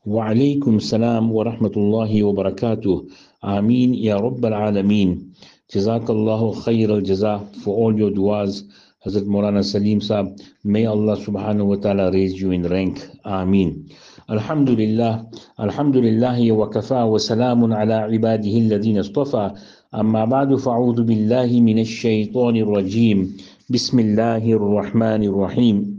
وعليكم السلام ورحمة الله وبركاته. Ameen Ya Rabb al-Alameen. Jazakallahu khair al-jaza for all your du'as. Hazrat Maulana Salim Saab, may Allah subhanahu wa ta'ala raise you in rank. Ameen. Alhamdulillah. Alhamdulillahi wa kafa wa salamun ala ibadihi alladhina istafa. Amma ba'du fa'udhu billahi minash shaytanir rajim. Bismillahir rahmanir rahim.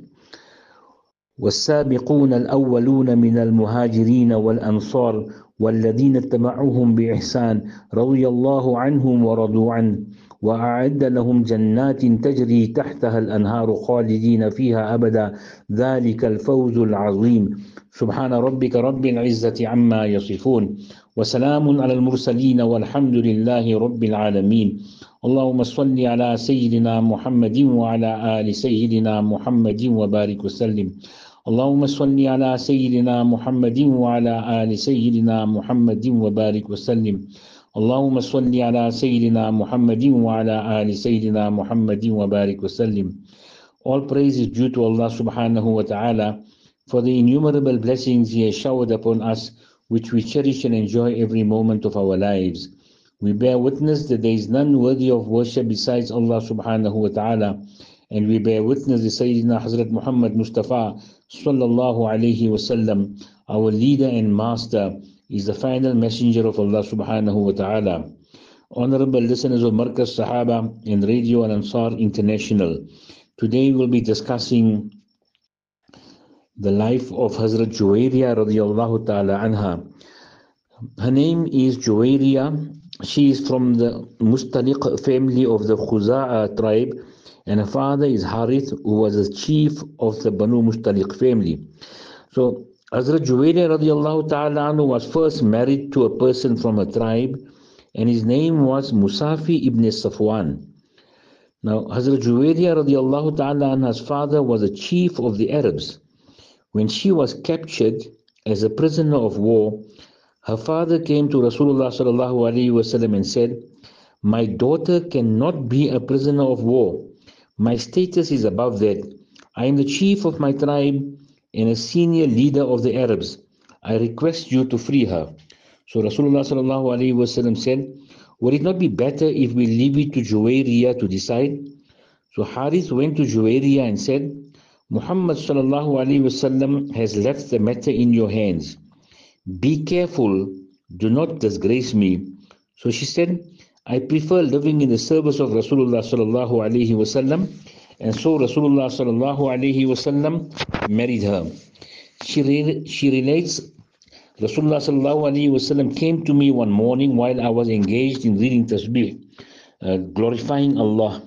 والسابقون الأولون من المهاجرين والأنصار والذين اتبعوهم بإحسان رضي الله عنهم ورضوا عنه وأعد لهم جنات تجري تحتها الأنهار خالدين فيها أبدا ذلك الفوز العظيم. سبحان ربك رب العزة عما يصفون وسلام على المرسلين والحمد لله رب العالمين. اللهم صل على سيدنا محمد وعلى آل سيدنا محمد وبارك وسلم. اللهم صل على سيدنا محمد وعلى آل سيدنا محمد وبارك وسلم. اللهم صل على سيدنا محمد وعلى آل سيدنا محمد وبارك وسلم. All praise is due to Allah subhanahu wa ta'ala for the innumerable blessings He has showered upon us, which we cherish and enjoy every moment of our lives. We bear witness that there is none worthy of worship besides Allah subhanahu wa ta'ala, and we bear witness that Sayyidina Hazrat Muhammad Mustafa sallallahu alayhi wasallam, our leader and master, is the final messenger of Allah subhanahu wa ta'ala. Honorable listeners of Markaz Sahaba and Radio Al Ansar International, today we'll be discussing the life of Hazrat Juwairiya radiyallahu ta'ala anha. Her name is Juwairiya. She is from the Mustaliq family of the Khuza'a tribe, and her father is Harith, who was the chief of the Banu Mustaliq family. So Hazrat Juwairiya radiyallahu ta'ala anhu was first married to a person from a tribe, and his name was Musafi ibn Safwan. Now Hazrat Juwairiya radiyallahu ta'ala anha's father was a chief of the Arabs. When she was captured as a prisoner of war, her father came to Rasulullah sallallahu alaihi wasallam and said, "My daughter cannot be a prisoner of war. My status is above that. I am the chief of my tribe and a senior leader of the Arabs. I request you to free her." So Rasulullah sallallahu alaihi wasallam said, "Would it not be better if we leave it to Juwairiya to decide?" So Harith went to Juwairiya and said, "Muhammad sallallahu alaihi wasallam has left the matter in your hands. Be careful, do not disgrace me." So she said, "I prefer living in the service of Rasulullah sallallahu alaihi wasallam," and so Rasulullah sallallahu alaihi wasallam married her. She relates, Rasulullah sallallahu alaihi wasallam came to me one morning while I was engaged in reading tasbih, glorifying Allah.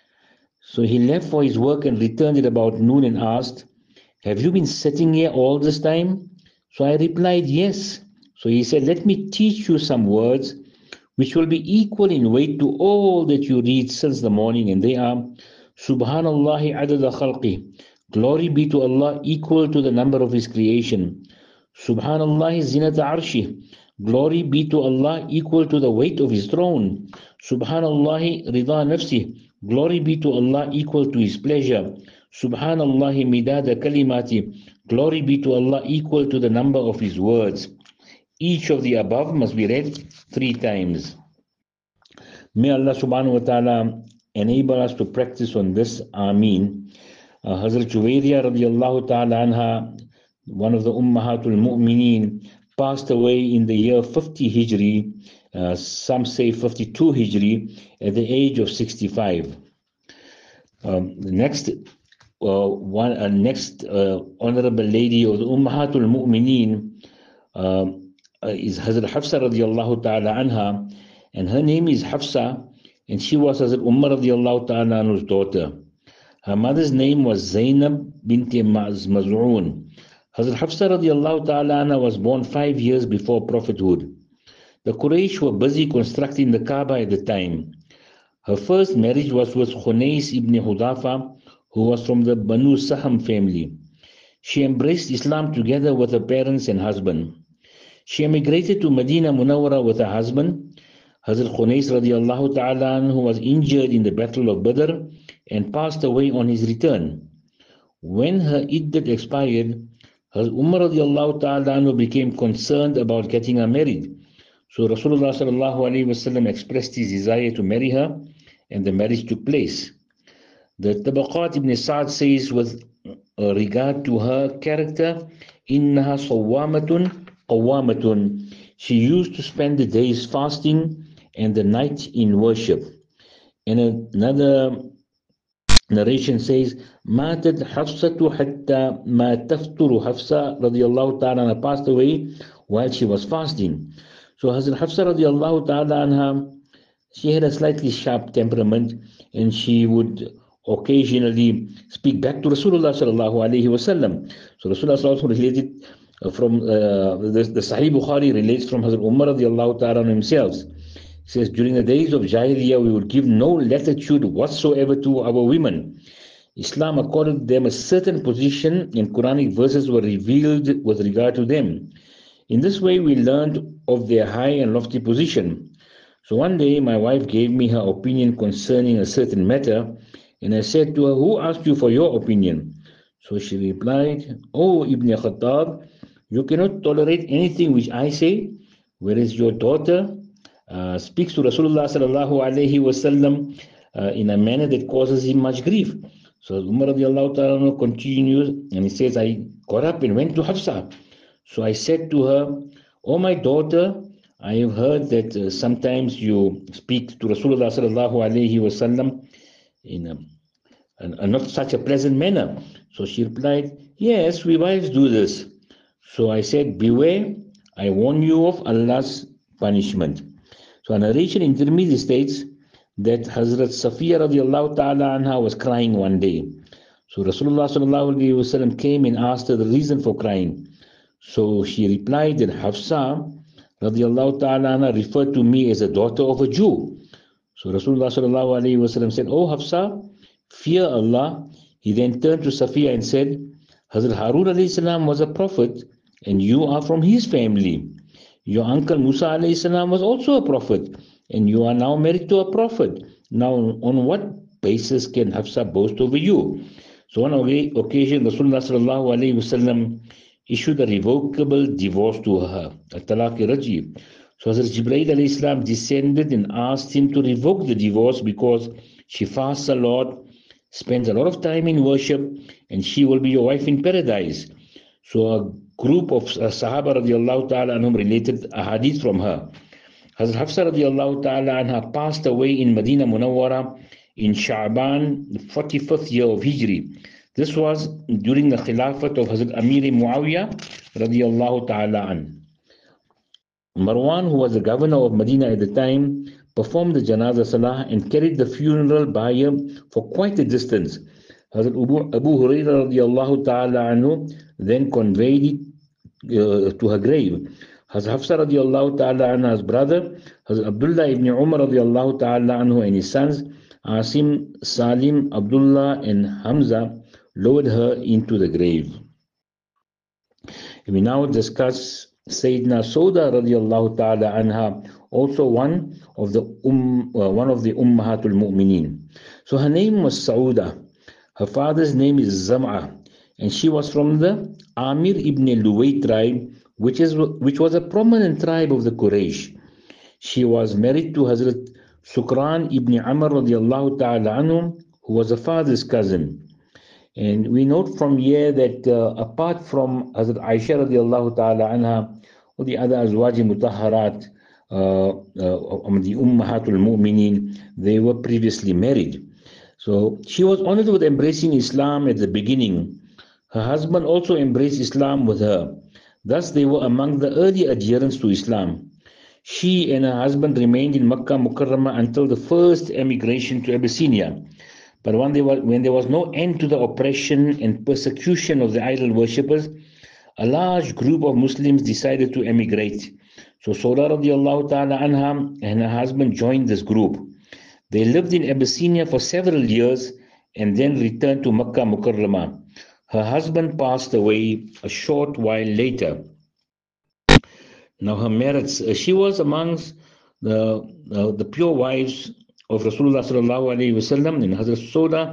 So he left for his work and returned at about noon and asked, "Have you been sitting here all this time?" So I replied, "Yes." So he said, "Let me teach you some words which will be equal in weight to all that you read since the morning, and they are Subhanallahi adada khalqi, glory be to Allah equal to the number of His creation. Subhanallahi zinata arshi, glory be to Allah equal to the weight of His throne. Subhanallahi rida nafsi, glory be to Allah equal to His pleasure. Subhanallahi midada kalimati, glory be to Allah equal to the number of His words." Each of the above must be read 3 times. May Allah subhanahu wa ta'ala enable us to practice on this. Ameen. Hazrat Juwairiya radiyallahu ta'ala anha, one of the Ummahatul Mu'mineen, passed away in the year 50 Hijri, some say 52 Hijri, at the age of 65. The next honorable lady of the Ummahatul Mu'mineen is Hazrat Hafsa radiyallahu ta'ala anha, and her name is Hafsa, and she was Hazrat Umar radiyallahu ta'ala anhu's daughter. Her mother's name was Zainab binti Maz'un. Hazrat Hafsa radiyallahu ta'ala anha was born 5 years before prophethood. The Quraysh were busy constructing the Kaaba at the time. Her first marriage was with Khunais ibn Hudafa, who was from the Banu Saham family. She embraced Islam together with her parents and husband. She emigrated to Medina Munawwara with her husband. Hazrat Khunais radiyallahu ta'ala anhu was injured in the Battle of Badr and passed away on his return. When her iddat expired, Hazrat Umar radiallahu ta'ala anhu became concerned about getting her married. So Rasulullah sallallahu alayhi wasallam expressed his desire to marry her, and the marriage took place. The Tabaqat ibn Sa'd says with regard to her character, إِنَّهَا صَوَّامَةٌ قَوَّامَةٌ. She used to spend the days fasting and the night in worship. And another narration says, ماتت حفصة حتى ما تفطر. Hafsa radiallahu ta'ala anha passed away while she was fasting. So Hazrat Hafsa radiallahu ta'ala anha, she had a slightly sharp temperament, and she would occasionally speak back to Rasulullah sallallahu alayhi wasallam. So Rasulullah sallallahu related from the Sahih Bukhari relates from Hazrat Umar radiallahu ta'ala himself. He says, during the days of Jahiliyyah, we would give no latitude whatsoever to our women. Islam accorded them a certain position, and Quranic verses were revealed with regard to them. In this way, we learned of their high and lofty position. So one day, my wife gave me her opinion concerning a certain matter, and I said to her, who asked you for your opinion? So she replied, O Ibn Khattab, you cannot tolerate anything which I say, whereas your daughter speaks to Rasulullah sallallahu alayhi wasallam in a manner that causes him much grief. So Umar radiallahu ta'ala continues, and he says, I got up and went to Hafsa. So I said to her, O my daughter, I have heard that sometimes you speak to Rasulullah sallallahu alayhi wasallam in a not such a pleasant manner. So she replied, yes, we wives do this. So I said, beware, I warn you of Allah's punishment. So a narration in Tirmidhi states that Hazrat Safiya radiallahu ta'ala anha was crying one day. So Rasulullah sallallahu alayhi wasallam came and asked her the reason for crying. So she replied that Hafsa radiallahu ta'ala anha referred to me as a daughter of a Jew. So Rasulullah sallallahu alayhi wasallam said, Oh Hafsa, fear Allah. He then turned to Safiya and said, Hazrat Harun alayhi salam was a prophet, and you are from his family. Your uncle Musa alayhi salam was also a prophet, and you are now married to a prophet. Now, on what basis can Hafsa boast over you? So on an occasion, Rasulullah sallallahu alayhi wasallam issued a revocable divorce to her, a talaq raji. So Hazrat Jibreel alayhi salam descended and asked him to revoke the divorce because she fasts a lot, spends a lot of time in worship, and she will be your wife in paradise. So a group of Sahaba radiallahu ta'ala anhum related a hadith from her. Hazrat Hafsa radiallahu ta'ala anha passed away in Medina Munawwara in Sha'ban, the 45th year of Hijri. This was during the Khilafat of Hazrat Amir Muawiyah radiallahu ta'ala an. Marwan, who was the governor of Medina at the time, performed the Janazah Salah and carried the funeral bier for quite a distance. Hazrat Abu Hurairah radiallahu ta'ala anhu then conveyed it to her grave. Hazrat Hafsa radiallahu ta'ala anha's brother, Hazrat Abdullah ibn Umar radiallahu ta'ala anhu, and his sons, Asim, Salim, Abdullah, and Hamza, lowered her into the grave. We now discuss Sayyidina Sauda radiallahu ta'ala anha, also one of the Ummahatul Mu'mineen. So her name was Sauda. Her father's name is Zam'a, and she was from the Amir ibn Luway tribe, which was a prominent tribe of the Quraysh. She was married to Hazrat Sukran ibn Amr radiallahu ta'ala anhu, who was her father's cousin. And we note from here that apart from Hazrat Aisha radiallahu ta'ala anha, or the other Azwaji Mutahharat, the Ummahatul Mu'mineen, they were previously married. So she was honored with embracing Islam at the beginning. Her husband also embraced Islam with her. Thus they were among the early adherents to Islam. She and her husband remained in Makkah Mukarramah until the first emigration to Abyssinia. But when there was no end to the oppression and persecution of the idol worshippers, a large group of Muslims decided to emigrate. So Sauda radiallahu ta'ala anha and her husband joined this group. They lived in Abyssinia for several years and then returned to Makkah Mukarramah. Her husband passed away a short while later. Now her merits, she was amongst the pure wives of Rasulullah sallallahu alaihi wasallam, and Hazrat Sauda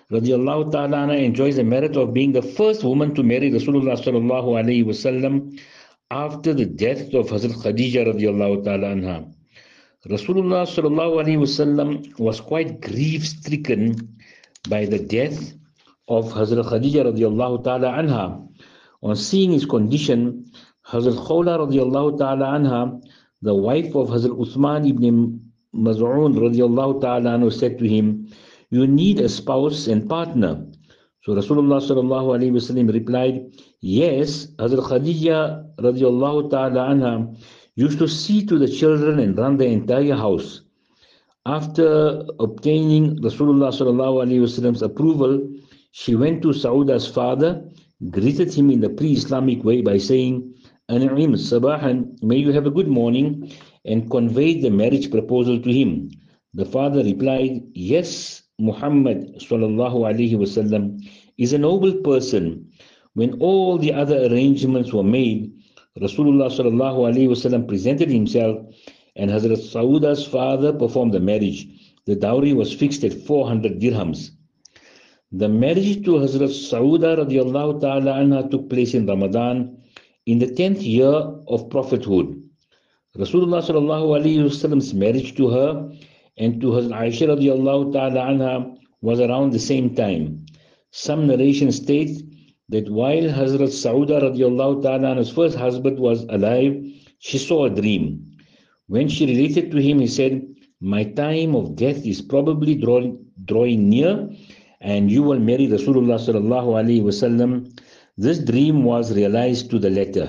radiallahu ta'ala anha enjoys the merit of being the first woman to marry Rasulullah sallallahu alayhi wasallam after the death of Hazrat Khadija radiallahu ta'ala anha. Rasulullah sallallahu alayhi wasallam was quite grief-stricken by the death of Hazrat Khadija radiallahu ta'ala anha. On seeing his condition, Hazrat Khawla radiallahu ta'ala anha, the wife of Hazrat Uthman ibn Maz'un radiallahu ta'ala anhu, said to him, "You need a spouse and partner." So Rasulullah sallallahu alayhi wasallam replied, "Yes, Hazrat Khadija radiallahu ta'ala anha used to see to the children and run the entire house." After obtaining Rasulullah sallallahu alayhi wasallam's approval, she went to Sauda's father, greeted him in the pre-Islamic way by saying, "An'im sabahan, may you have a good morning," and conveyed the marriage proposal to him. The father replied, "Yes, Muhammad sallallahu alayhi wasallam is a noble person." When all the other arrangements were made, Rasulullah sallallahu alayhi wasallam presented himself, and Hazrat Sauda's father performed the marriage. The dowry was fixed at 400 dirhams. The marriage to Hazrat Sauda radiallahu ta'ala anha took place in Ramadan in the 10th year of prophethood. Rasulullah sallallahu alayhi wasallam's marriage to her and to Hazrat Aisha radiallahu ta'ala anha was around the same time. Some narrations state that while Hazrat Sauda radiallahu ta'ala anha's first husband was alive, she saw a dream. When she related to him, he said, "My time of death is probably drawing near, and you will marry Rasulullah sallallahu alayhi wasallam." This dream was realized to the letter.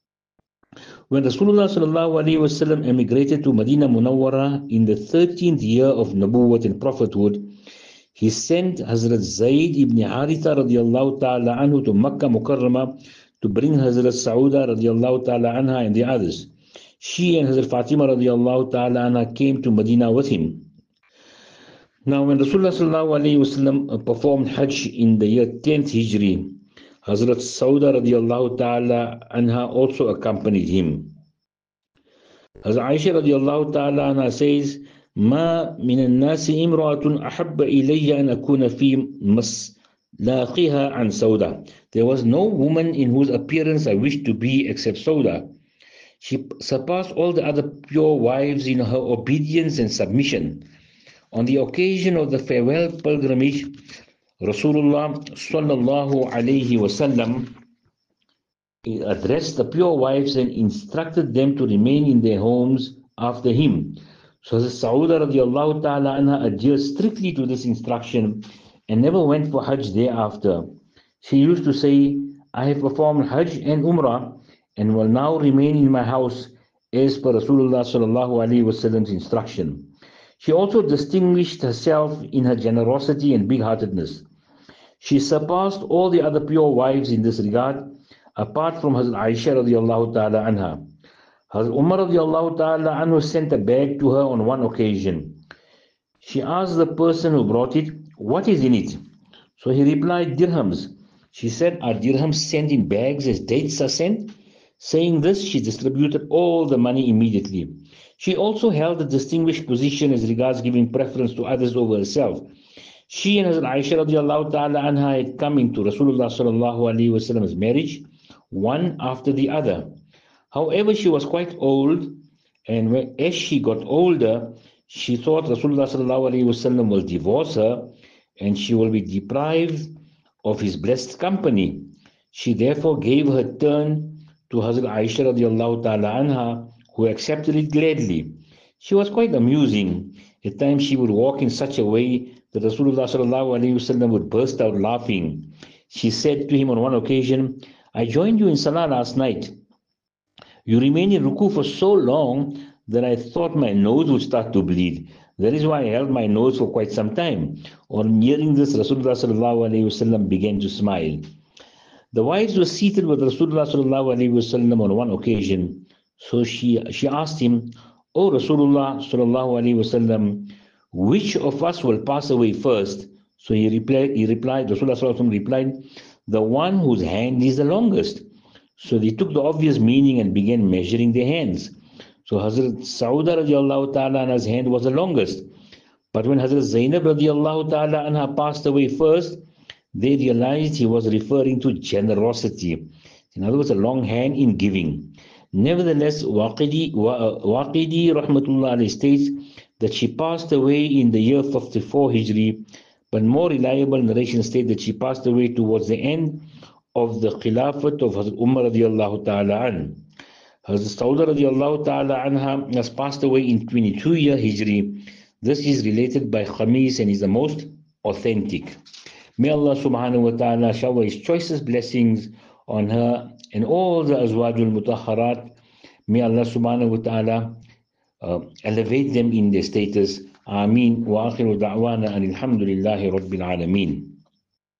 When Rasulullah sallallahu alayhi wasallam emigrated to Medina Munawwara in the 13th year of Nubuwwat and prophethood, he sent Hazrat Zayd ibn Haritha radiallahu ta'ala anhu to Makkah Mukarramah to bring Hazrat Sauda radiallahu ta'ala anha and the others. She and Hazrat Fatima radiallahu ta'ala anha came to Medina with him. Now, when Rasulullah sallallahu alayhi wasallam performed Hajj in the year 10th Hijri, Hazrat Sauda radiallahu ta'ala anha also accompanied him. Hazrat Aisha radiallahu ta'ala anha says, "Ma min al-nasi imra'atun ahabba ilayya an akuna fi maslaqiha an Sauda." There was no woman in whose appearance I wished to be except Sauda. She surpassed all the other pure wives in her obedience and submission. On the occasion of the farewell pilgrimage, Rasulullah sallallahu alayhi wasallam addressed the pure wives and instructed them to remain in their homes after him. So Sauda radiallahu ta'ala anha adhered strictly to this instruction and never went for Hajj thereafter. She used to say, "I have performed Hajj and Umrah and will now remain in my house as per Rasulullah sallallahu alayhi wasallam's instruction." She also distinguished herself in her generosity and big-heartedness. She surpassed all the other pure wives in this regard, apart from Hazrat Aisha radiallahu ta'ala anha. Hazrat Umar radiallahu ta'ala anhu sent a bag to her on one occasion. She asked the person who brought it, "What is in it?" So he replied, "Dirhams." She said, "Are dirhams sent in bags as dates are sent?" Saying this, she distributed all the money immediately. She also held a distinguished position as regards giving preference to others over herself. She and Hazrat Aisha radiallahu ta'ala anha had come into Rasulullah sallallahu alayhi wasallam's marriage, one after the other. However, she was quite old, and as she got older, she thought Rasulullah sallallahu alayhi wasallam will divorce her, and she will be deprived of his blessed company. She therefore gave her turn to Hazrat Aisha radiallahu ta'ala anha, who accepted it gladly. She was quite amusing. At times she would walk in such a way that Rasulullah sallallahu alayhi wasallam would burst out laughing. She said to him on one occasion, "I joined you in Salah last night. You remained in ruku for so long that I thought my nose would start to bleed. That is why I held my nose for quite some time." On hearing this, Rasulullah sallallahu alayhi wasallam began to smile. The wives were seated with Rasulullah sallallahu alayhi wasallam on one occasion. So she asked him, "O Rasulullah sallallahu alayhi wasallam, which of us will pass away first?" So he replied, Rasulullah sallallahu alayhi wasallam replied, "The one whose hand is the longest." So they took the obvious meaning and began measuring their hands. So Hazrat Sauda radiallahu ta'ala anha's hand was the longest. But when Hazrat Zainab radiallahu ta'ala anha passed away first, they realized he was referring to generosity. In other words, a long hand in giving. Nevertheless, Waqidi rahmatullah alayhi states that she passed away in the year 54 Hijri, but more reliable narrations state that she passed away towards the end of the Khilafat of Hazrat Umar radiallahu ta'ala an. Hazrat Sauda radiallahu ta'ala anha has passed away in 22 year Hijri. This is related by Khamis and is the most authentic. May Allah subhanahu wa ta'ala shower His choicest blessings on her and all the Azwajul Mutahharat. May Allah subhanahu wa ta'ala elevate them in their status. Ameen. Wa akhiru da'wana and alhamdulillahi rabbil alameen.